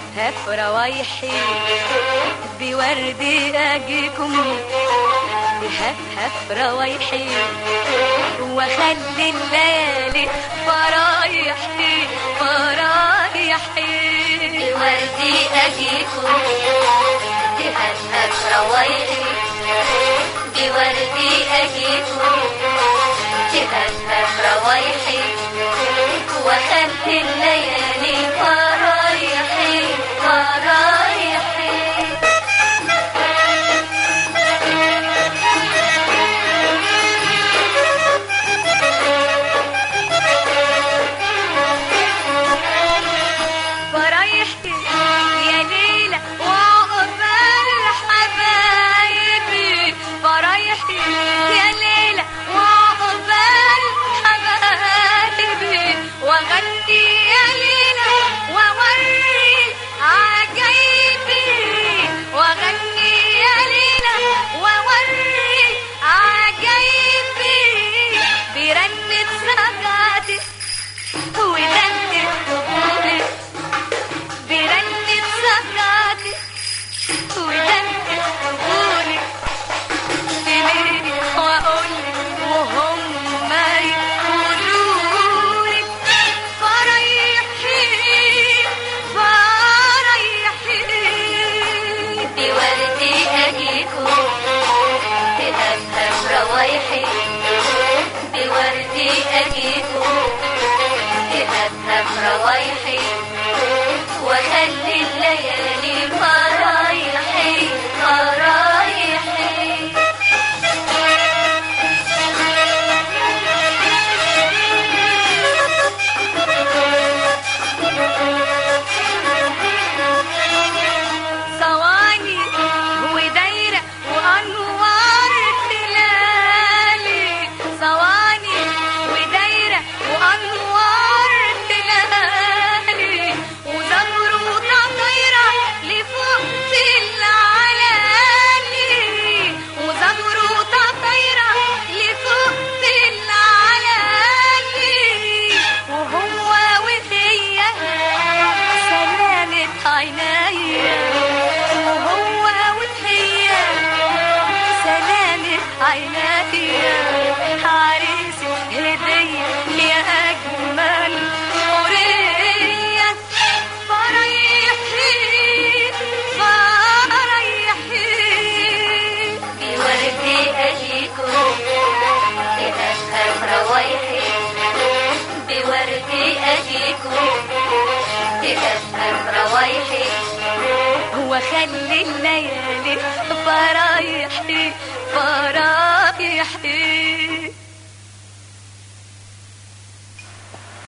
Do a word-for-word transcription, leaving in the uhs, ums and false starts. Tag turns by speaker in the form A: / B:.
A: هف روايحي بوردي اجيكم، هف هف روايحي واخلي الليالي فرايحي فرايحي
B: بوردي اجيكم، هف هف روايحي بوردي اجيكم، هف هف روايحي واخلي الليالي فرايحي فرايحي.
A: فرايحي يا ليلى وعقبال حبايبي، فرايحي يا ليلى وعقبال حبايبي، وغني يا ليلى ووري عجايبي، وغني يا ليلى ووري عجايبي، برنة سجادي ودنة طبولي، برنة سجادي ودنة طبولي، تليني واقولك وهم يقولولي فرايحي فرايحي.
B: بوردي اجيكم، هف هف روايحي بوردي اجيكم، هف هف روايحي واخلي الليالي فرايحي فرايحي.
A: صواني ودايرة وأنوار تلالي، صواني ودايرة وأنوار تلالي، وزغروطة طايرة لفوق في العلالي، وزغروطة طايرة لفوق في العلالي، وهو وهي سلامة عينيا، وهو وهي سلامة عينيا، عريسي هدية يا أجمل حورية فرايحي فرايحي.
B: بوردي اجيكم، هف هف روايحي بوردي اجيكم، هف هف روايحي
A: وخلي الليالي فرايحي فرايحي.